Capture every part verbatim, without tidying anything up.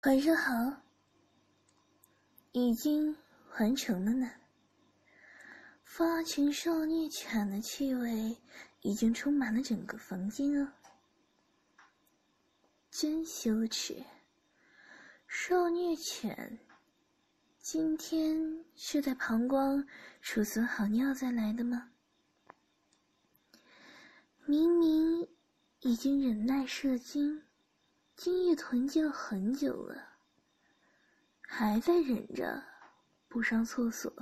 晚上好，已经完成了呢。发情受虐犬的气味已经充满了整个房间了，真羞耻！受虐犬今天是在膀胱储存好尿再来的吗？明明已经忍耐射精精液囤积了很久了，还在忍着不上厕所。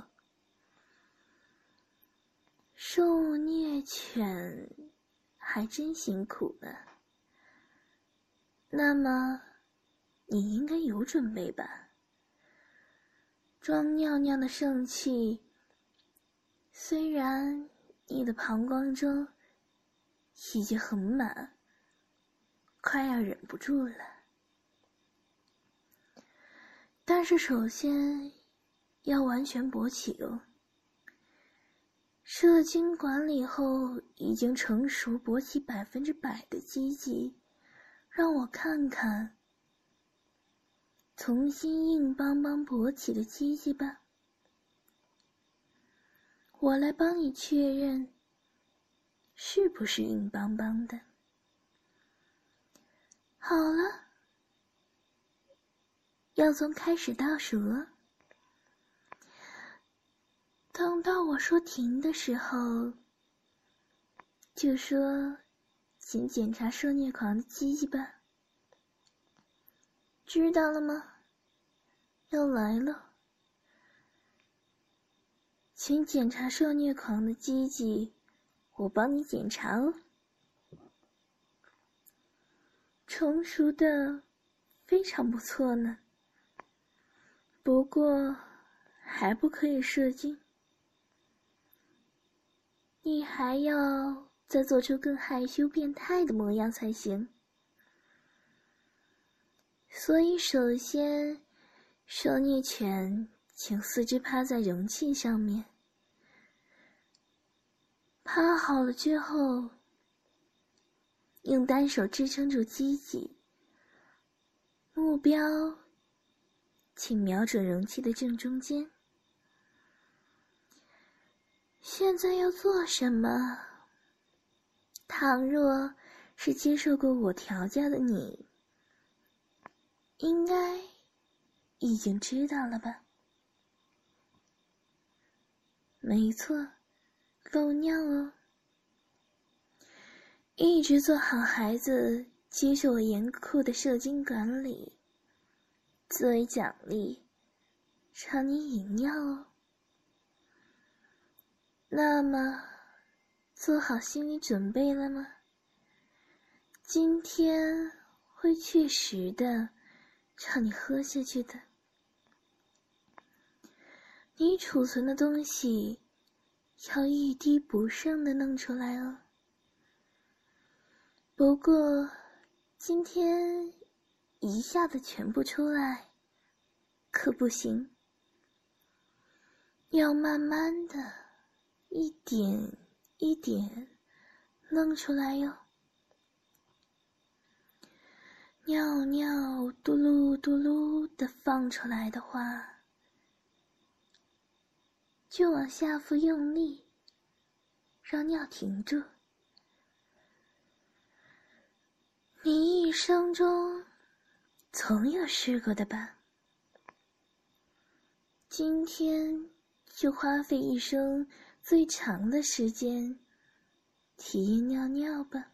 受虐犬还真辛苦呢。那么你应该有准备吧？装尿尿的盛气，虽然你的膀胱中已经很满，快要忍不住了，但是首先要完全勃起哦。射精管理后已经成熟勃起百分之百的鸡鸡，让我看看重新硬邦邦勃起的鸡鸡吧。我来帮你确认是不是硬邦邦的。好了，要从开始倒数了。等到我说停的时候，就说请检查受虐狂的鸡鸡吧。知道了吗？要来了，请检查受虐狂的鸡鸡，我帮你检查哦。成熟的非常不错呢，不过还不可以射精，你还要再做出更害羞变态的模样才行。所以首先，受虐犬请四肢趴在容器上面，趴好了之后，用单手支撑住鸡鸡，目标请瞄准容器的正中间。现在要做什么？倘若是接受过我调教的你，应该已经知道了吧？没错，漏尿哦。一直做好孩子，接受我严酷的射精管理，作为奖励，让你饮尿哦。那么，做好心理准备了吗？今天会确实的让你喝下去的。你储存的东西要一滴不剩的弄出来哦。不过今天一下子全部出来可不行，要慢慢的一点一点弄出来哟。尿尿嘟噜嘟噜的放出来的话，就往下腹用力，让尿停住。你一生中总有试过的吧？今天就花费一生最长的时间体验尿尿吧。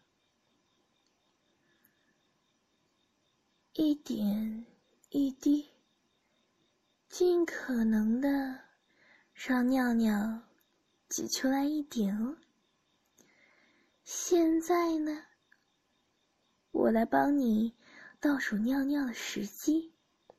一点一滴，尽可能的让尿尿挤出来一点哦。现在呢，我来帮你倒数尿尿的时机。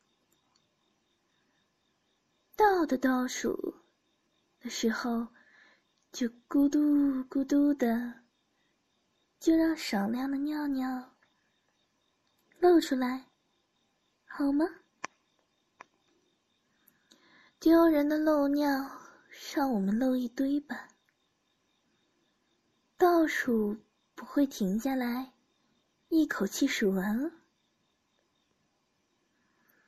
到的倒数的时候，就咕嘟咕嘟的，就让少量的尿尿漏出来，好吗？丢人的漏尿，让我们漏一堆吧。倒数不会停下来，一口气数完了。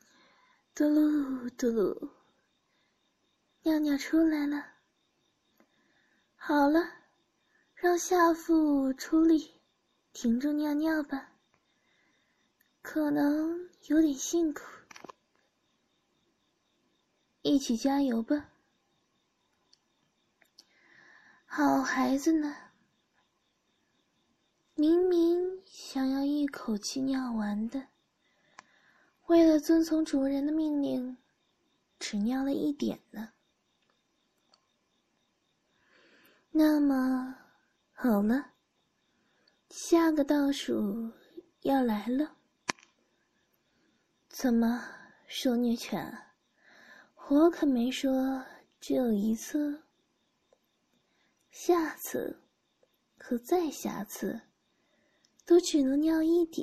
嘟噜嘟噜，尿尿出来了。好了，让下腹出力，停住尿尿吧。可能有点辛苦，一起加油吧。好孩子呢，明明想要一口气尿完的，为了遵从主人的命令，只尿了一点呢。那么，好了，下个倒数要来了。怎么，受虐犬？我可没说只有一次，下次和再下次都只能尿一点。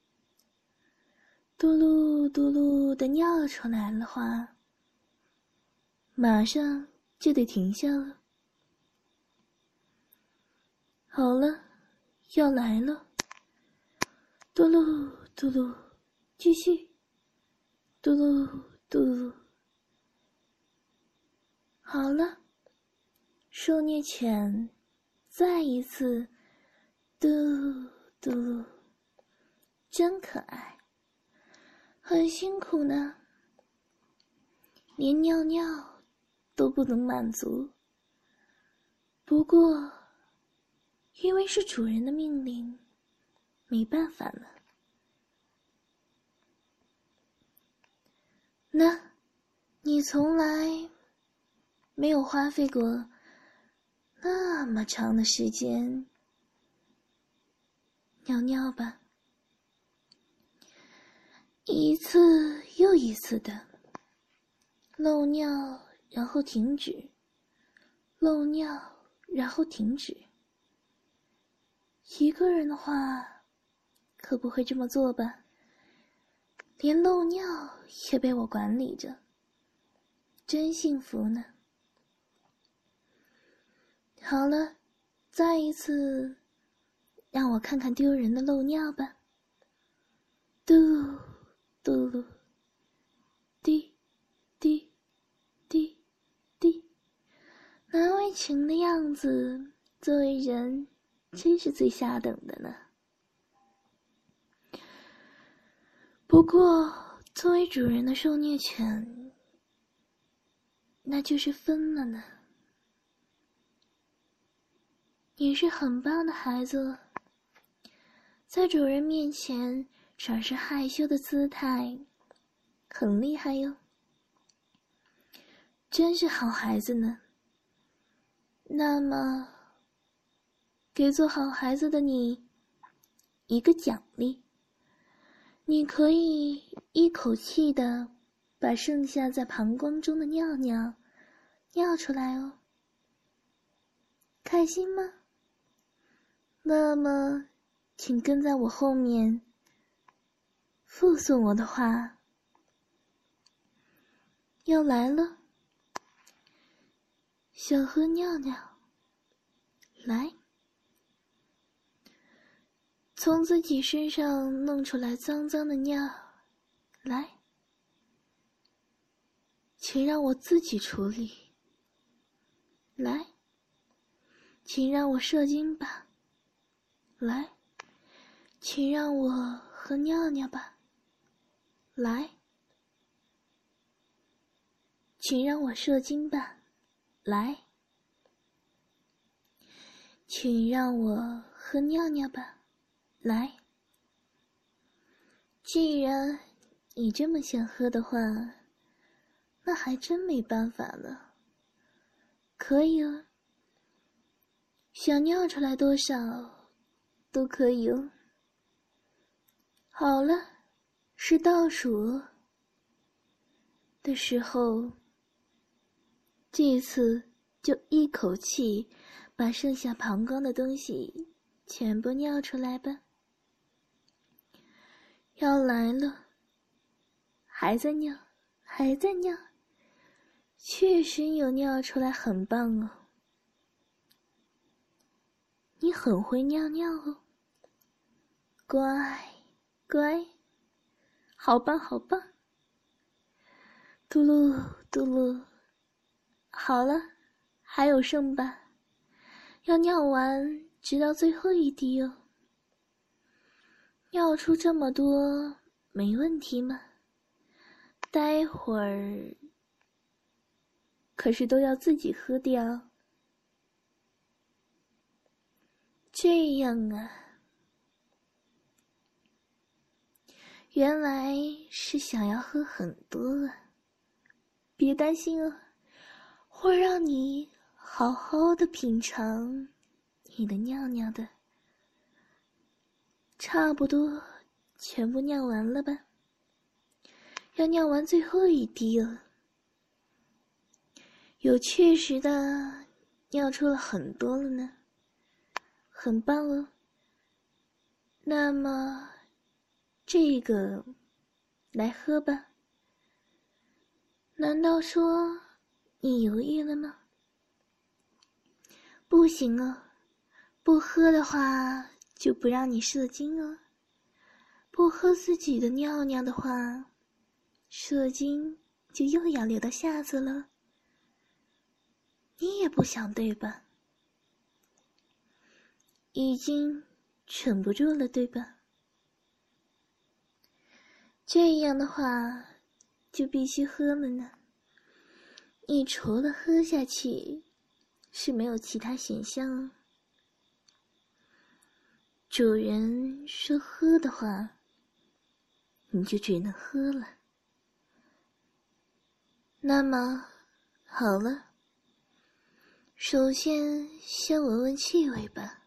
嘟噜嘟噜的尿出来的话，马上就得停下了。好了，要来了。嘟噜嘟噜，继续。嘟噜嘟噜。好了，受虐犬再一次嘟嘟噜，真可爱，很辛苦呢，连尿尿都不能满足。不过因为是主人的命令，没办法了。那你从来没有花费过那么长的时间尿尿吧？一次又一次的漏尿，然后停止，漏尿，然后停止。一个人的话，可不会这么做吧？连漏尿也被我管理着，真幸福呢。好了，再一次让我看看丢人的漏尿吧。嘟嘟噜，滴滴滴滴，难为情的样子，作为人真是最下等的呢。不过作为主人的受虐犬，那就是分了呢。你是很棒的孩子，在主人面前耍着害羞的姿态，很厉害哟，真是好孩子呢。那么给做好孩子的你一个奖励，你可以一口气的把剩下在膀胱中的尿尿尿出来哦。开心吗？那么请跟在我后面附送我的话。要来了，想喝尿尿，来，从自己身上弄出来脏脏的尿，来，请让我自己处理，来，请让我射精吧，来，请让我喝尿尿吧，来，请让我射精吧，来，请让我喝尿尿吧，来。既然你这么想喝的话，那还真没办法了。可以哦，想尿出来多少都可以哦。好了，是倒数的时候，这次就一口气把剩下膀胱的东西全部尿出来吧。要来了，还在尿，还在尿，确实有尿出来，很棒哦。你很会尿尿哦，乖乖，好棒好棒。 嘟噜嘟噜，好了，还有剩吧，要尿完直到最后一滴哦。尿出这么多没问题吗？待会儿可是都要自己喝掉。这样啊，原来是想要喝很多啊。别担心哦，会让你好好的品尝你的尿尿的。差不多全部尿完了吧？要尿完最后一滴了。有确实的尿出了很多了呢，很棒哦。那么这个来喝吧。难道说你犹豫了吗？不行哦，不喝的话就不让你射精哦。不喝自己的尿尿的话，射精就又要留到下次了。你也不想对吧？已经忍不住了对吧？这样的话就必须喝了呢。你除了喝下去是没有其他选项哦。主人说喝的话，你就只能喝了。那么好了，首先先闻闻气味吧。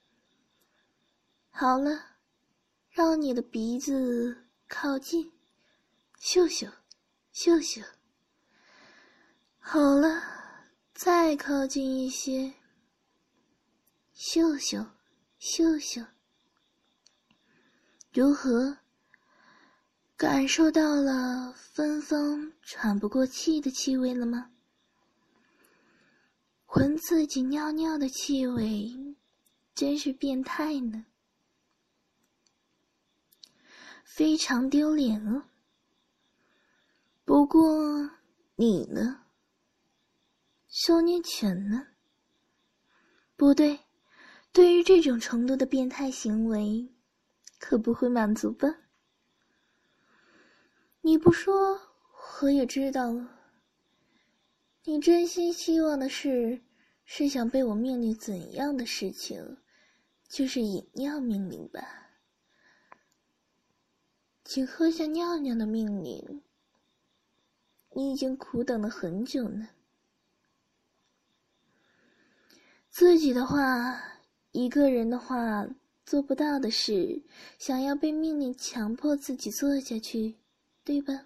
好了，让你的鼻子靠近，嗅嗅，嗅嗅。好了，再靠近一些，嗅嗅，嗅嗅。如何？感受到了芬芳喘不过气的气味了吗？闻自己尿尿的气味，真是变态呢。非常丢脸哦。不过你呢？收捏犬呢？不对，对于这种程度的变态行为，可不会满足吧？你不说，我也知道了。你真心希望的是，是想被我命令怎样的事情，就是饮尿命令吧？请喝下尿尿的命令，你已经苦等了很久呢。自己的话，一个人的话，做不到的事，想要被命令强迫自己做下去，对吧？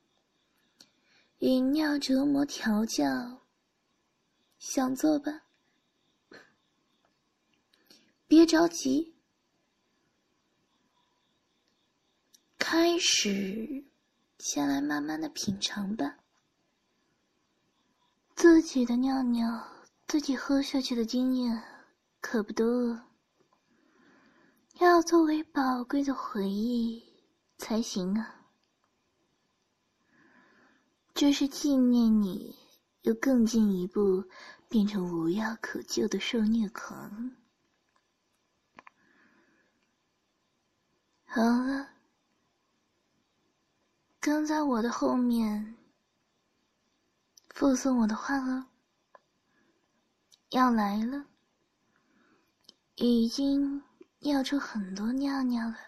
饮尿折磨调教，想做吧？别着急，开始，先来慢慢的品尝吧。自己的尿尿，自己喝下去的经验可不多，要作为宝贵的回忆才行啊。这是纪念你又更进一步变成无药可救的受虐狂。好了，跟在我的后面附送我的话哦。要来了，已经尿出很多尿尿了。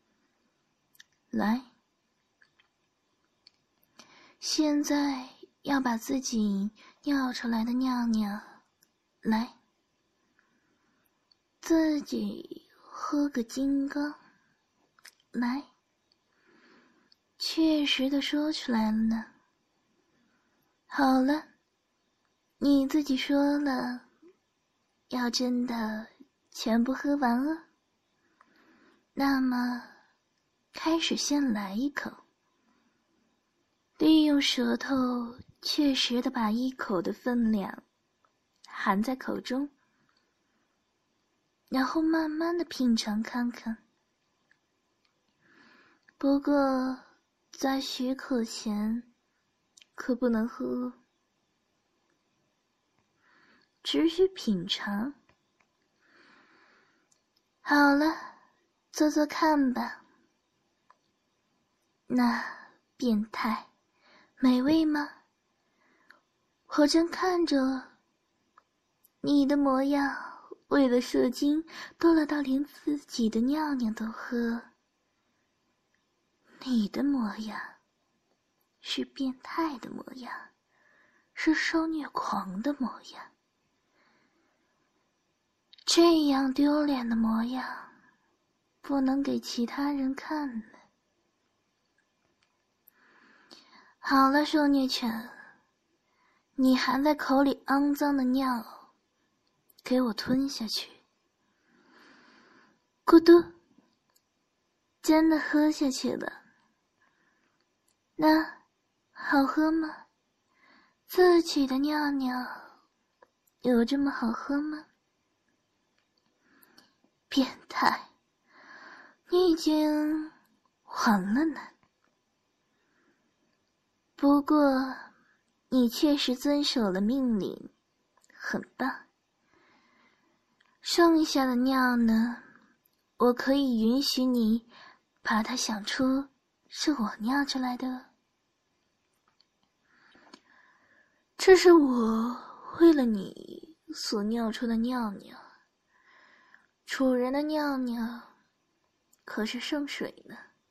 来，现在要把自己尿出来的尿尿，来，自己喝个精光。来，确实的说出来了呢。好了，你自己说了，要真的全部喝完了，那么开始先来一口，利用舌头确实的把一口的分量含在口中，然后慢慢的品尝看看。不过在许可前， 可不能喝，只许品尝。好了，做做看吧。那变态美味吗？我正看着你的模样，为了射精多了到连自己的尿尿都喝。你的模样是变态的模样，是受虐狂的模样，这样丢脸的模样不能给其他人看呢。好了，受虐犬，你含在口里肮脏的尿给我吞下去。咕嘟，真的喝下去了。那好喝吗？自己的尿尿有这么好喝吗？变态，你已经完了呢。不过你确实遵守了命令，很棒。剩下的尿呢，我可以允许你把它想出是我尿出来的。这是我为了你所尿出的尿尿，主人的尿尿可是圣水呢。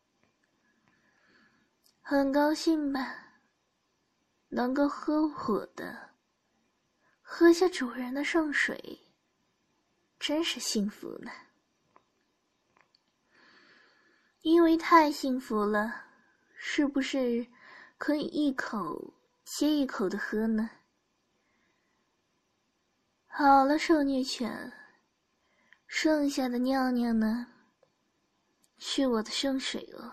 很高兴吧，能够喝我的，喝下主人的圣水，真是幸福呢。因为太幸福了，是不是可以一口接一口的喝呢？好了，受虐犬，剩下的尿尿呢，是我的圣水哦。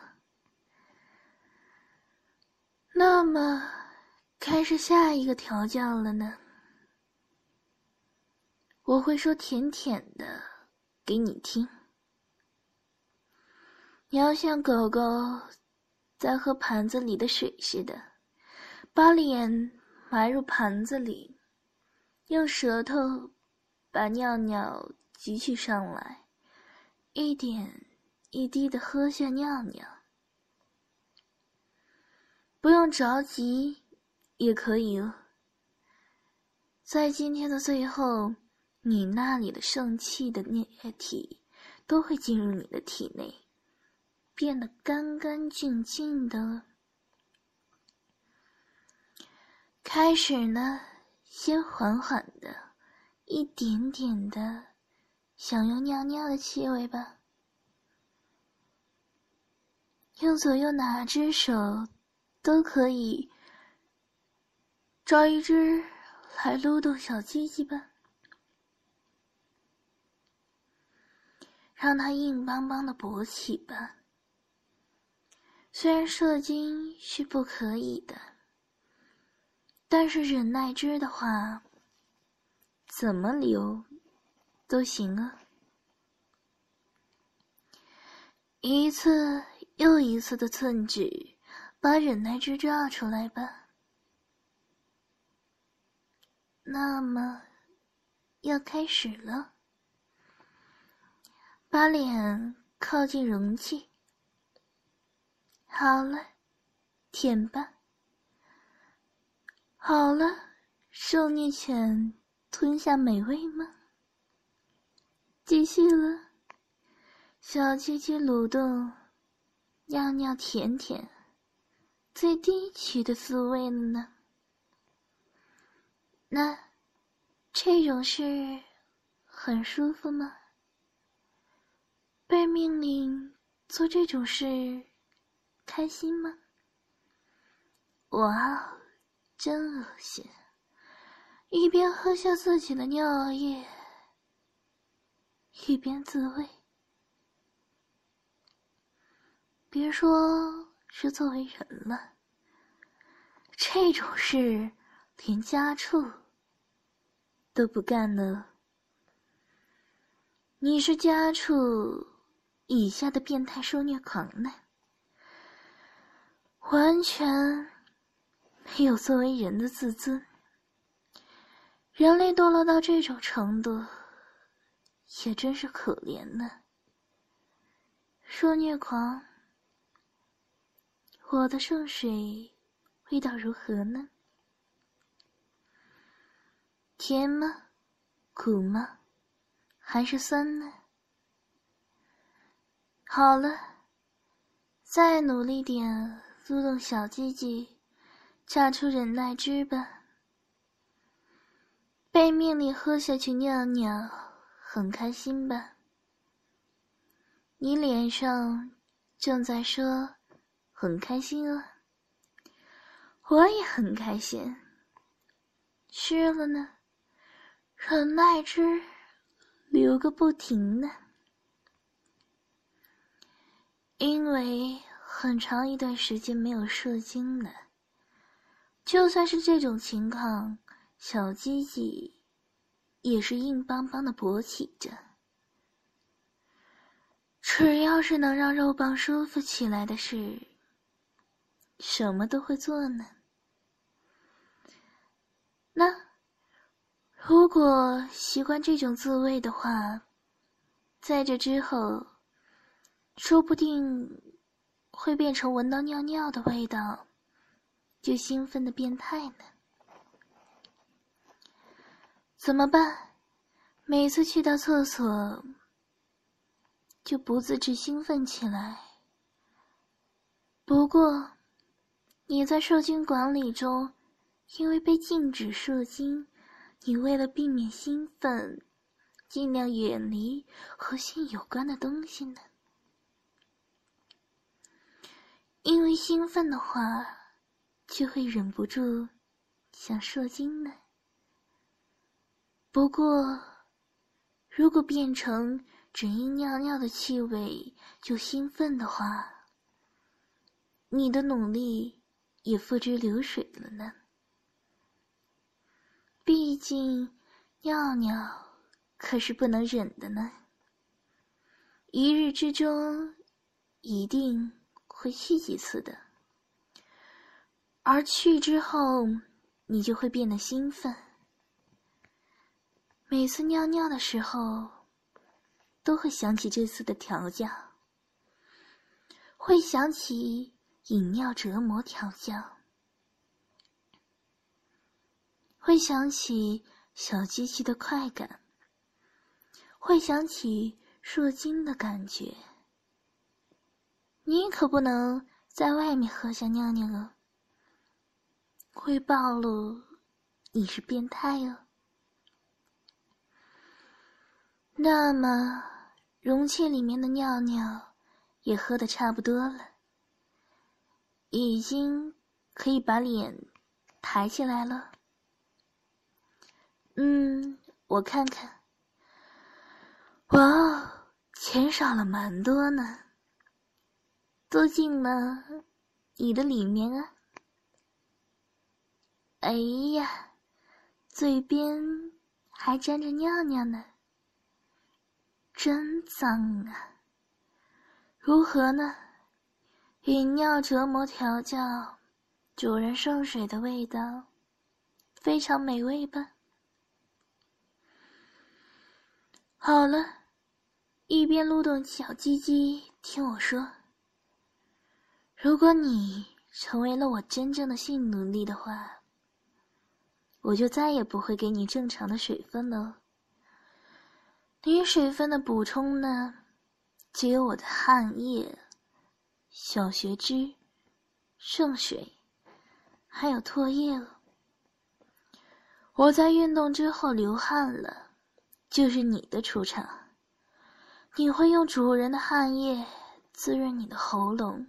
那么，开始下一个调教了呢。我会说甜甜的给你听。你要像狗狗在喝盘子里的水似的，把脸埋入盘子里，用舌头把尿尿汲取上来，一点一滴地喝下尿尿。不用着急，也可以哦。在今天的最后，你那里的肾气的液体都会进入你的体内，变得干干净净的。开始呢，先缓缓的，一点点的享用尿尿的气味吧。用左右哪只手都可以抓一只来撸动小鸡鸡吧，让它硬邦邦的勃起吧。虽然射精是不可以的，但是忍耐汁的话，怎么流都行啊。一次又一次的寸指，把忍耐汁抓出来吧。那么，要开始了。把脸靠近容器。好了，舔吧。好了，受虐犬吞下美味吗？继续了，小鸡鸡蠕动，尿尿舔舔，最低级的滋味了呢。那这种事很舒服吗？被命令做这种事开心吗？哇，真恶心！一边喝下自己的尿液，一边自慰。别说是作为人了，这种事连家畜都不干了。你是家畜以下的变态受虐狂呢，完全有作为人的自尊。人类堕落到这种程度，也真是可怜呢。受虐狂，我的圣水味道如何呢？甜吗？苦吗？还是酸呢？好了，再努力点，撸动小鸡鸡，榨出忍耐汁吧。被命令喝下去尿尿，很开心吧？你脸上正在说很开心啊，我也很开心。湿了呢，忍耐汁流个不停呢。因为很长一段时间没有射精了，就算是这种情况，小鸡鸡也是硬邦邦的勃起着。只要是能让肉棒舒服起来的事，什么都会做呢。那如果习惯这种滋味的话，在这之后说不定会变成闻到尿尿的味道就兴奋的变态呢。怎么办？每次去到厕所就不自知兴奋起来。不过你在射精管理中因为被禁止射精，你为了避免兴奋尽量远离和性有关的东西呢。因为兴奋的话就会忍不住想射精呢。不过如果变成只因尿尿的气味就兴奋的话，你的努力也付之流水了呢。毕竟尿尿可是不能忍的呢，一日之中一定会去几次的，而去之后你就会变得兴奋，每次尿尿的时候都会想起这次的调教，会想起饮尿折磨调教，会想起小机器的快感，会想起射精的感觉。你可不能在外面喝下尿尿哦，会暴露你是变态哦。那么容器里面的尿尿也喝得差不多了，已经可以把脸抬起来了。嗯，我看看，哇哦，钱少了蛮多呢，都进了你的里面啊。哎呀，嘴边还沾着尿尿呢，真脏啊。如何呢？饮尿折磨调教，主人圣水的味道非常美味吧？好了，一边撸动小鸡鸡听我说，如果你成为了我真正的性奴隶的话，我就再也不会给你正常的水分了。你水分的补充呢，只有我的汗液、小血汁、圣水，还有唾液了。我在运动之后流汗了，就是你的出场。你会用主人的汗液滋润你的喉咙，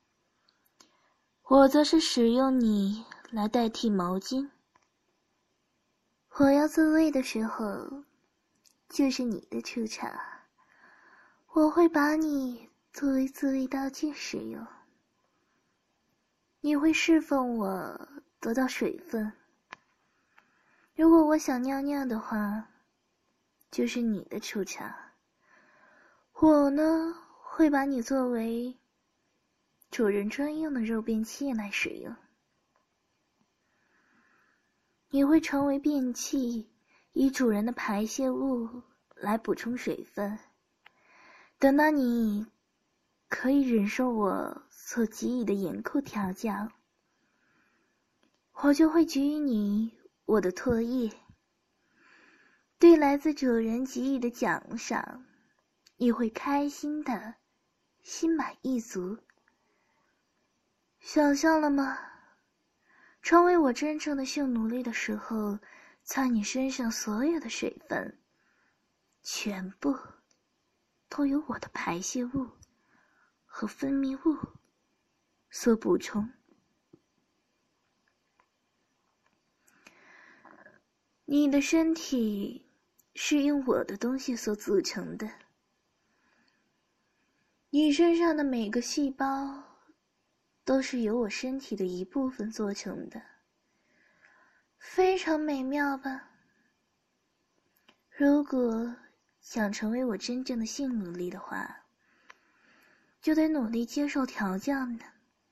我则是使用你来代替毛巾。我要自慰的时候，就是你的出场，我会把你作为自慰道具使用。你会侍奉我得到水分，如果我想尿尿的话，就是你的出场。我呢，会把你作为主人专用的肉便器来使用。 你会成为便器，以主人的排泄物来补充水分。等到你可以忍受我所给予的严酷调教，我就会给予你我的唾液。对来自主人给予的奖赏，你会开心的心满意足。想象了吗？成为我真正的性奴隶的时候，在你身上所有的水分，全部都由我的排泄物和分泌物所补充。你的身体是用我的东西所组成的，你身上的每个细胞都是由我身体的一部分做成的，非常美妙吧？如果想成为我真正的性奴隶的话，就得努力接受调教呢。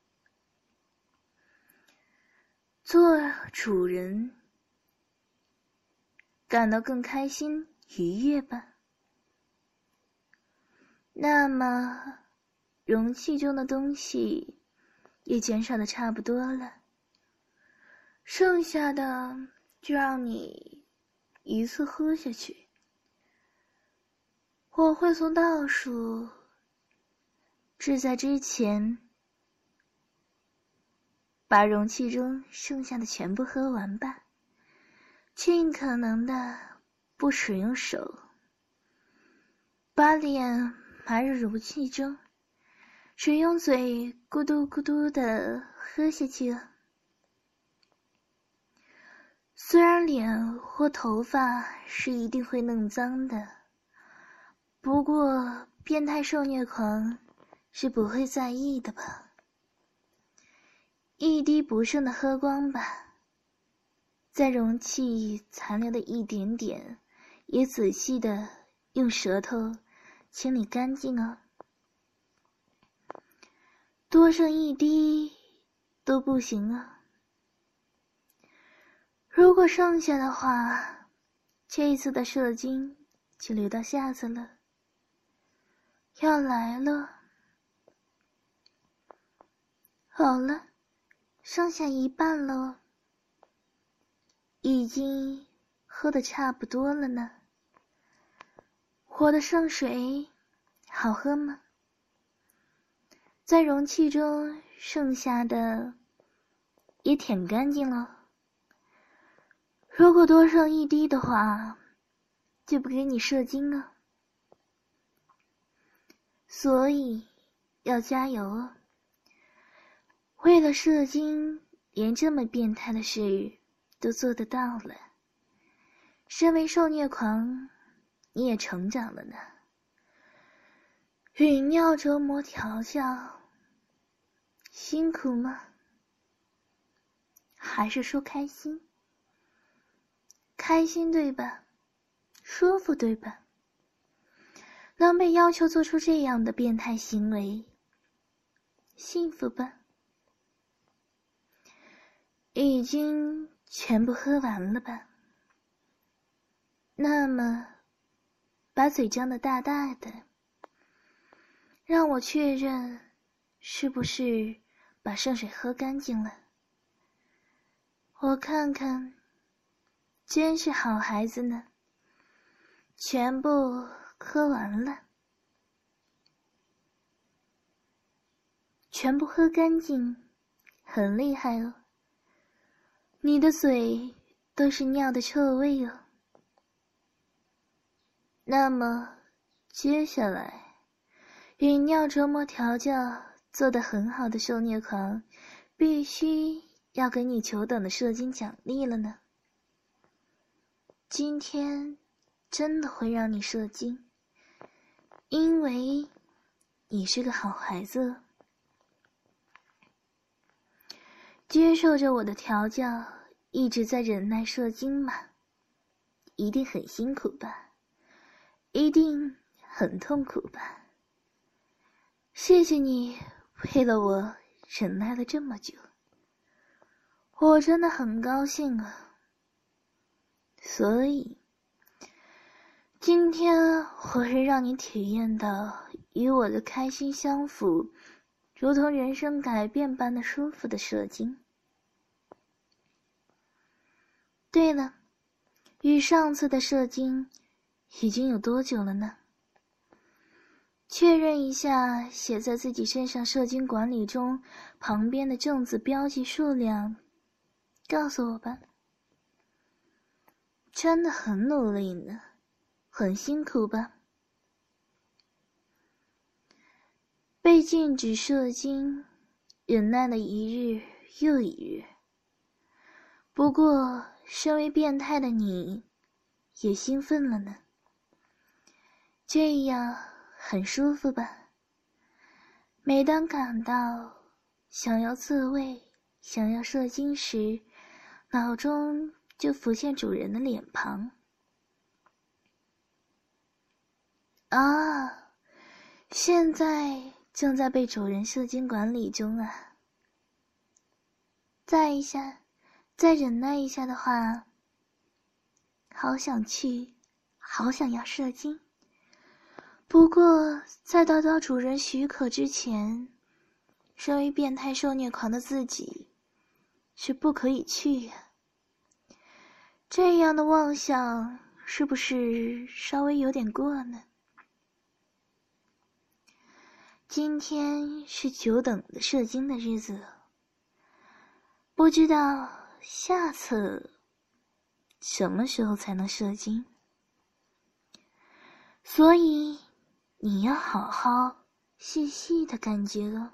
做主人感到更开心愉悦吧？那么容器中的东西也减少的差不多了，剩下的就让你一次喝下去。我会从倒数至在之前把容器中剩下的全部喝完吧，尽可能的不使用手，把脸埋入容器中，只用嘴咕嘟咕嘟的喝下去了。虽然脸或头发是一定会弄脏的，不过变态受虐狂是不会在意的吧？一滴不剩的喝光吧，在容器残留的一点点也仔细的用舌头清理干净哦。多剩一滴都不行啊。如果剩下的话，这一次的射精就留到下次了。要来了。好了，剩下一半了，已经喝得差不多了呢。我的圣水好喝吗？在容器中剩下的也舔干净了。如果多剩一滴的话，就不给你射精了。所以要加油哦。为了射精，连这么变态的事都做得到了。身为受虐狂，你也成长了呢。与尿折磨调教，辛苦吗？还是说开心？开心对吧？舒服对吧？能被要求做出这样的变态行为，幸福吧？已经全部喝完了吧？那么把嘴张得大大的，让我确认是不是把圣水喝干净了。我看看，真是好孩子呢，全部喝完了。全部喝干净，很厉害哦。你的嘴都是尿的臭味哦。那么接下来，与尿折磨调教做得很好的受虐狂，必须要给你久等的射精奖励了呢。今天真的会让你射精，因为你是个好孩子。接受着我的调教，一直在忍耐射精嘛，一定很辛苦吧，一定很痛苦吧。谢谢你为了我忍耐了这么久，我真的很高兴啊。 所以今天我会让你体验到与我的开心相符，如同人生改变般的舒服的射精。对了，与上次的射精已经有多久了呢？确认一下写在自己身上射精管理中旁边的正字标记数量，告诉我吧。真的很努力呢，很辛苦吧？被禁止射精，忍耐了一日又一日。不过，身为变态的你，也兴奋了呢。这样很舒服吧？每当感到想要自慰、想要射精时，脑中就浮现主人的脸庞。啊，现在正在被主人射精管理中啊。再一下，再忍耐一下的话，好想去，好想要射精。不过，在得到主人许可之前，身为变态受虐狂的自己是不可以去呀。这样的妄想是不是稍微有点过呢？今天是久等的射精的日子了，不知道下次什么时候才能射精，所以你要好好细细的感觉了。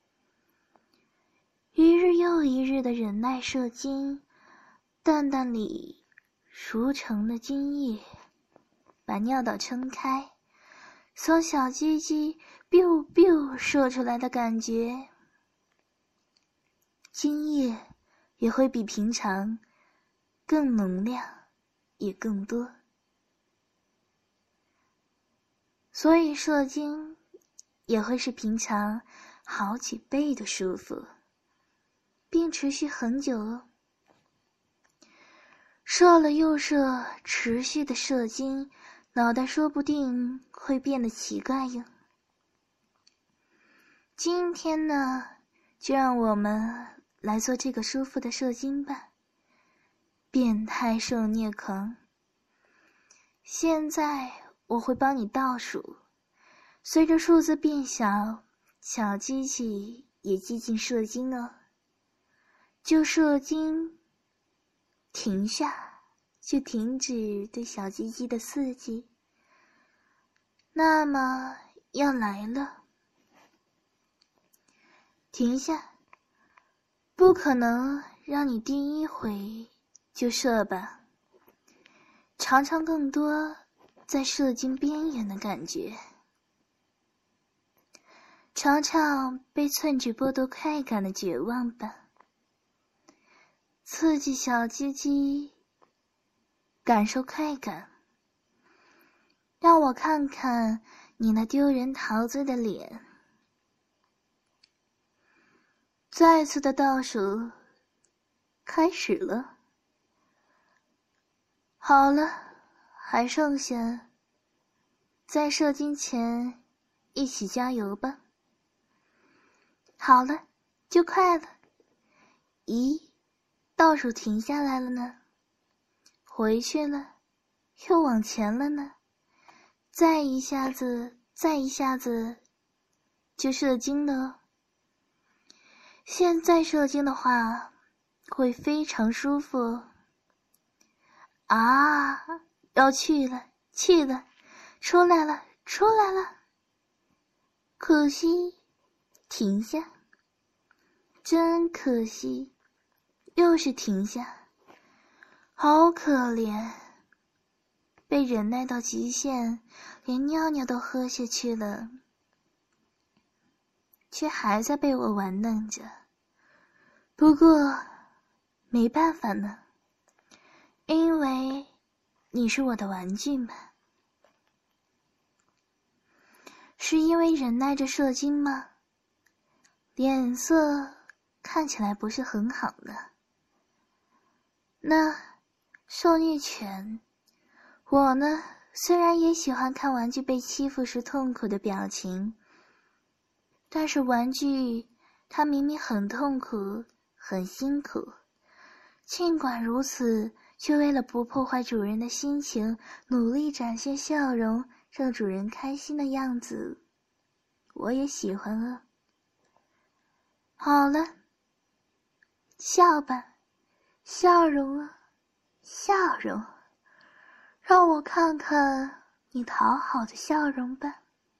一日又一日的忍耐射精，蛋蛋里熟成的精液把尿道撑开，从小鸡鸡 biu biu 射出来的感觉，精液也会比平常更浓亮也更多，所以射精也会是平常好几倍的舒服，并持续很久哦。射了又射，持续的射精，脑袋说不定会变得奇怪哟。今天呢，就让我们来做这个舒服的射精吧。变态受虐狂。现在我会帮你倒数，随着数字变小，小机器也接近射精哦。就射精，停下，就停止对小鸡鸡的刺激。那么要来了，停下，不可能让你第一回就射吧，尝尝更多在射精边缘的感觉，尝尝被寸指剥夺快感的绝望吧。刺激小鸡鸡，感受快感，让我看看你那丢人陶醉的脸。再次的倒数开始了。好了，还剩下在射精前一起加油吧。好了，就快了。咦，倒数停下来了呢，回去了，又往前了呢，再一下子，再一下子就射精了哦。现在射精的话，会非常舒服哦。啊，要去了，去了，出来了，出来了。可惜，停下，真可惜。又是停下，好可怜，被忍耐到极限，连尿尿都喝下去了，却还在被我玩弄着。不过没办法呢，因为你是我的玩具嘛。是因为忍耐着射精吗？脸色看起来不是很好呢。那受虐犬，我呢，虽然也喜欢看玩具被欺负时痛苦的表情，但是玩具它明明很痛苦很辛苦，尽管如此，却为了不破坏主人的心情，努力展现笑容，让主人开心的样子，我也喜欢啊。好了，笑吧，笑容啊，笑容，让我看看你讨好的笑容吧。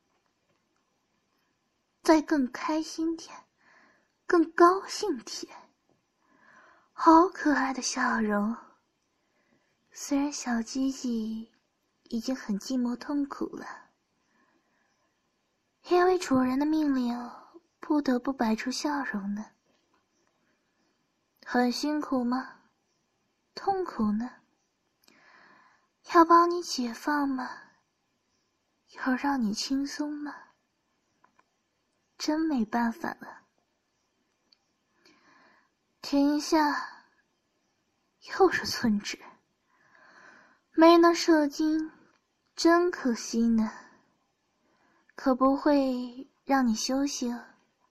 再更开心点，更高兴点。好可爱的笑容。虽然小鸡鸡已经很寂寞痛苦了，因为主人的命令不得不摆出笑容呢。很辛苦吗？痛苦呢？要帮你解放吗？要让你轻松吗？真没办法了。停一下，又是寸指，没能射精，真可惜呢。可不会让你休息了。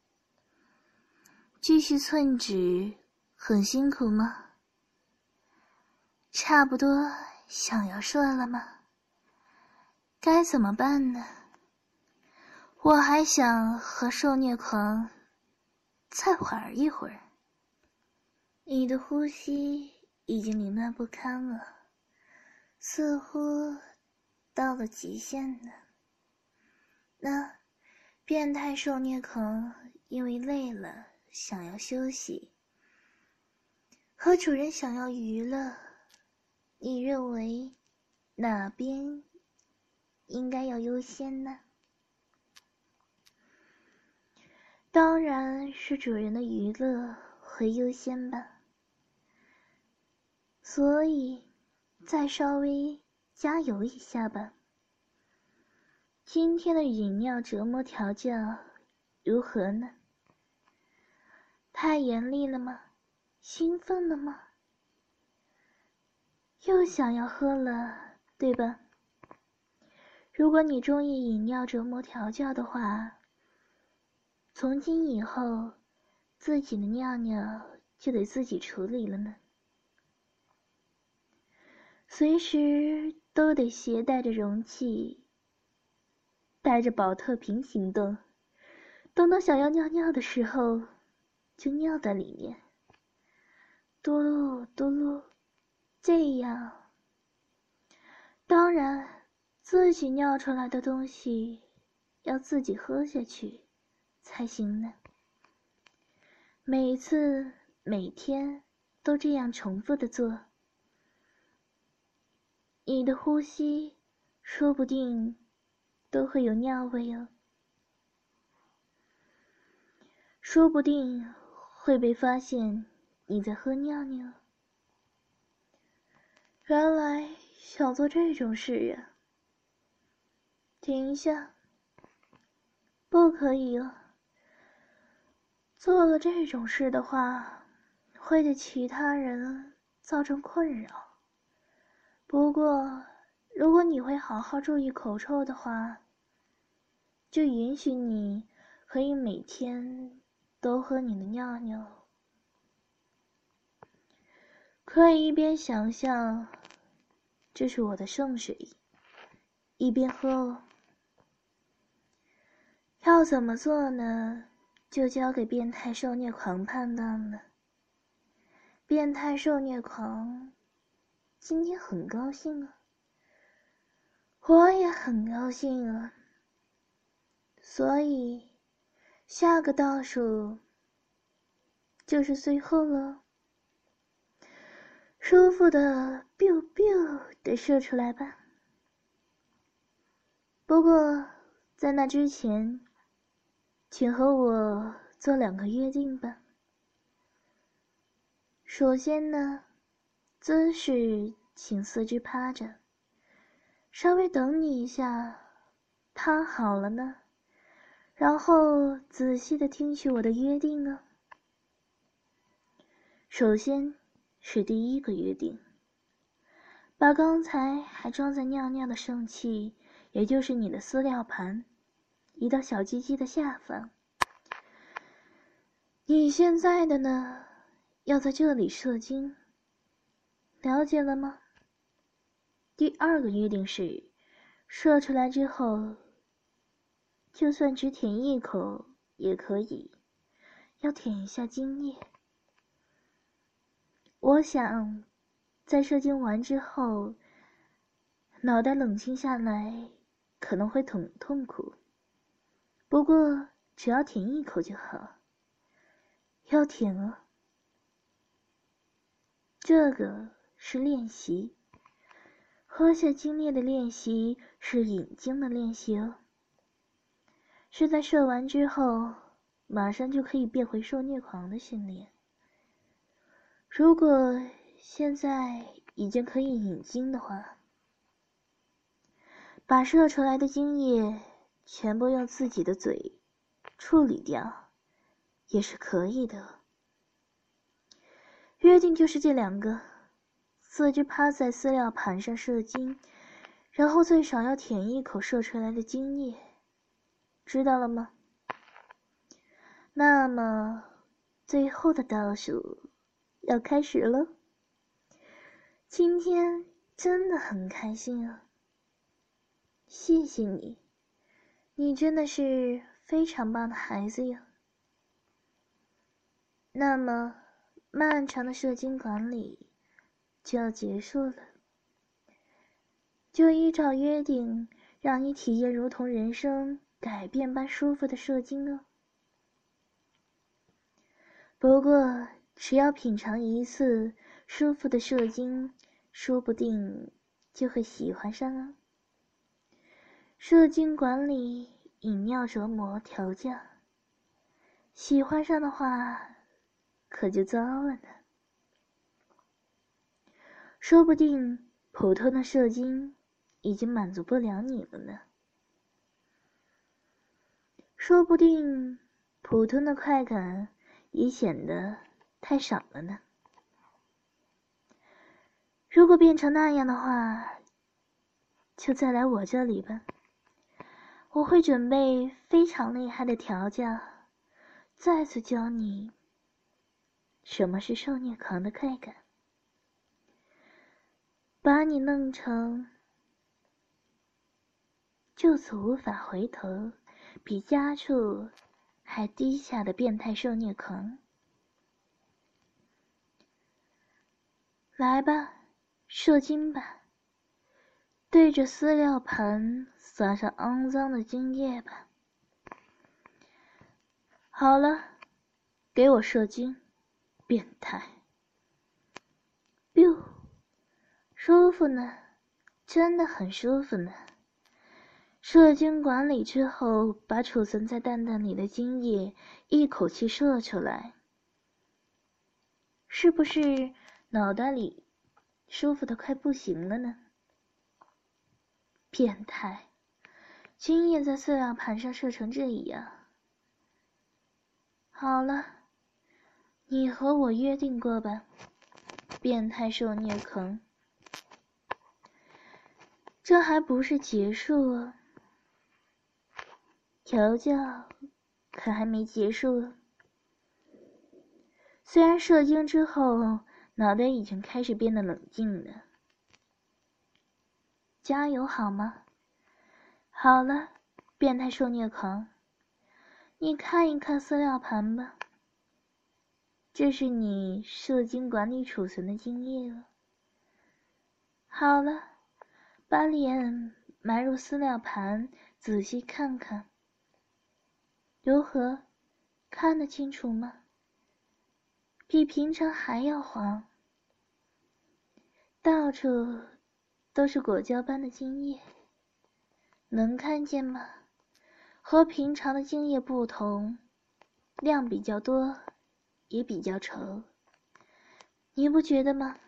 继续寸指，很辛苦吗？差不多想要射了吗？该怎么办呢？我还想和受虐狂再玩一会儿。你的呼吸已经凌乱不堪了，似乎到了极限了。那变态受虐狂因为累了想要休息，和主人想要娱乐，你认为哪边应该要优先呢？当然是主人的娱乐会优先吧。所以再稍微加油一下吧。今天的饮料折磨调教如何呢？太严厉了吗？兴奋了吗？又想要喝了，对吧？如果你中意饮料折磨调教的话，从今以后自己的尿尿就得自己处理了呢。随时都得携带着容器，带着保特瓶行动，等到想要尿尿的时候就尿在里面，嘟噜嘟噜，这样。当然自己尿出来的东西要自己喝下去才行呢。每次每天都这样重复的做，你的呼吸说不定都会有尿味哦，说不定会被发现你在喝尿尿。原来想做这种事呀。停一下，不可以哦。做了这种事的话，会对其他人造成困扰。不过如果你会好好注意口臭的话，就允许你可以每天都喝你的尿尿。可以一边想象这是我的圣水，一边喝哦。要怎么做呢？就交给变态受虐狂判断了。变态受虐狂今天很高兴啊，我也很高兴啊。所以下个倒数就是最后了。舒服的 biu biu 的射出来吧。不过在那之前，请和我做两个约定吧。首先呢，姿势请四肢趴着，稍微等你一下，趴好了呢，然后仔细的听取我的约定哦。首先是第一个约定， 把刚才还装在尿尿的盛气，也就是你的饲料盘，移到小鸡鸡的下方。你现在的呢，要在这里射精，了解了吗？第二个约定是，射出来之后，就算只舔一口也可以，要舔一下精液。我想，在射精完之后，脑袋冷静下来，可能会很痛苦。不过，只要舔一口就好。要舔哦。这个是练习，喝下精液的练习是引精的练习哦。是在射完之后，马上就可以变回受虐狂的训练。如果现在已经可以引精的话，把射出来的精液全部用自己的嘴处理掉，也是可以的。约定就是这两个：四肢趴在饲料盘上射精，然后最少要舔一口射出来的精液，知道了吗？那么，最后的倒数要开始了。今天真的很开心啊！谢谢你，你真的是非常棒的孩子呀。那么，漫长的射精管理就要结束了。就依照约定，让你体验如同人生改变般舒服的射精哦。不过，只要品尝一次舒服的射精，说不定就会喜欢上啊。射精管理、饮尿折磨、调教，喜欢上的话，可就糟了呢。说不定普通的射精已经满足不了你了呢。说不定普通的快感也显得太少了呢。如果变成那样的话，就再来我这里吧。我会准备非常厉害的调教，再次教你什么是受虐狂的快感，把你弄成就此无法回头，比家畜还低下的变态受虐狂。来吧，射精吧，对着饲料盘撒上肮脏的精液吧。好了，给我射精，变态。biu， 舒服呢，真的很舒服呢。射精管理之后，把储存在蛋蛋里的精液一口气射出来，是不是脑袋里舒服的快不行了呢？变态，精液在饲料盘上射成这样。好了，你和我约定过吧，变态受虐狂。这还不是结束啊，调教可还没结束啊。虽然射精之后，脑袋已经开始变得冷静了。加油好吗？好了，变态受虐狂，你看一看饲料盘吧，这是你射精管理储存的精液了。好了，把脸埋入饲料盘，仔细看看，如何？看得清楚吗？比平常还要黄，到处都是果胶般的精液，能看见吗？和平常的精液不同，量比较多，也比较稠，你不觉得吗？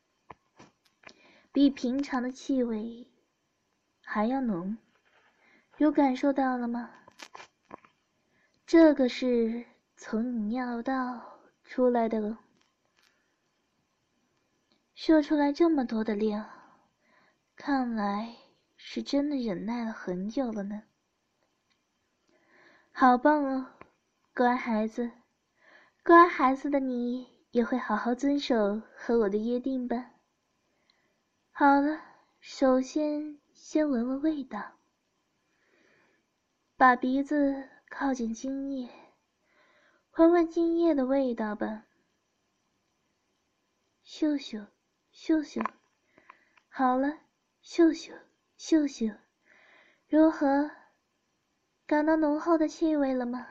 比平常的气味还要浓，有感受到了吗？这个是从你尿道出来的了，射出来这么多的量， 看来是真的忍耐了很久了呢。好棒哦，乖孩子，乖孩子的你也会好好遵守和我的约定吧。好了，首先先闻闻味道，把鼻子靠近精液，闻闻精液的味道吧。嗅嗅，嗅嗅，好了，嗅嗅，嗅嗅，如何？感到浓厚的气味了吗？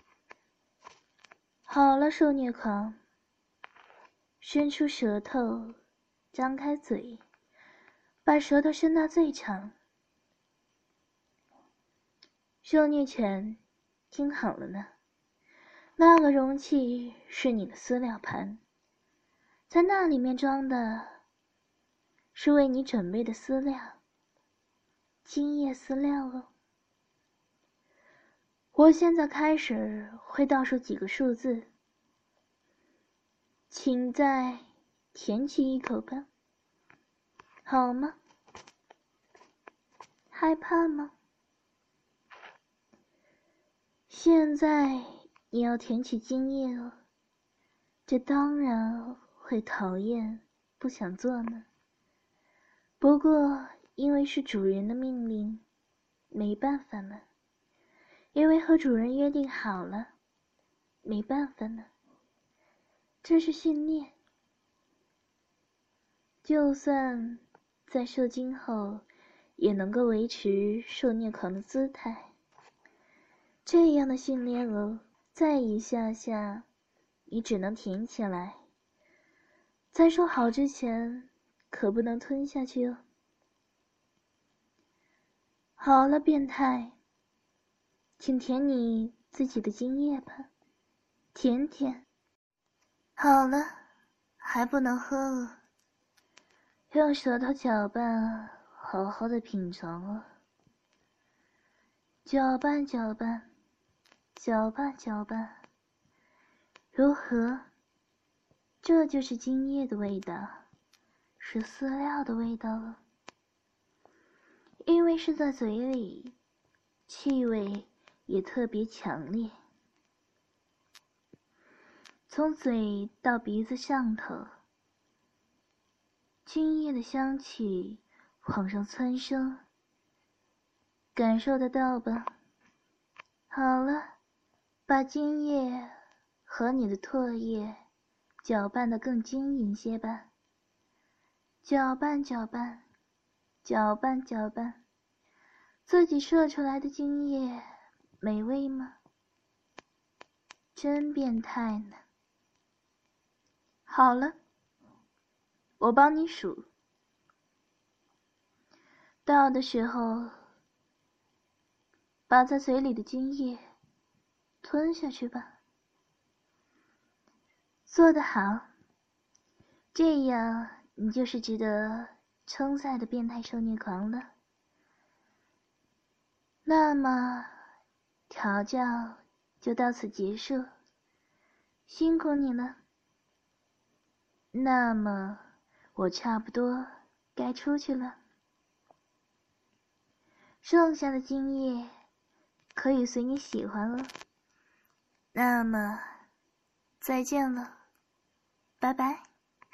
好了，受虐狂，伸出舌头，张开嘴，把舌头伸到最长。受虐犬，听好了呢，那个容器是你的饲料盘，在那里面装的是为你准备的饲料，精液饲料哦。我现在开始会倒数几个数字，请再舔起一口吧，好吗？害怕吗？现在你要舔起精液哦，这当然会讨厌，不想做呢。不过因为是主人的命令，没办法呢。因为和主人约定好了，没办法呢。这是训练，就算在受精后，也能够维持受虐狂的姿态。这样的训练哦，再一下下，你只能挺起来。在说好之前，可不能吞下去哦。好了，变态，请舔你自己的精液吧，舔舔。好了，还不能喝哦，用舌头搅拌，好好的品尝哦。搅拌搅拌，搅拌搅拌，如何？这就是精液的味道，是饲料的味道了。因为是在嘴里，气味也特别强烈。从嘴到鼻子上头，精液的香气往上蹿升，感受得到吧？好了，把精液和你的唾液搅拌得更均匀些吧。搅拌搅拌，搅拌搅拌，自己射出来的精液美味吗？真变态呢。好了，我帮你数，到的时候把在嘴里的精液吞下去吧。做得好，这样你就是值得称赞的变态受虐狂了。那么调教就到此结束，辛苦你了。那么我差不多该出去了，剩下的精液可以随你喜欢了。那么再见了，拜拜。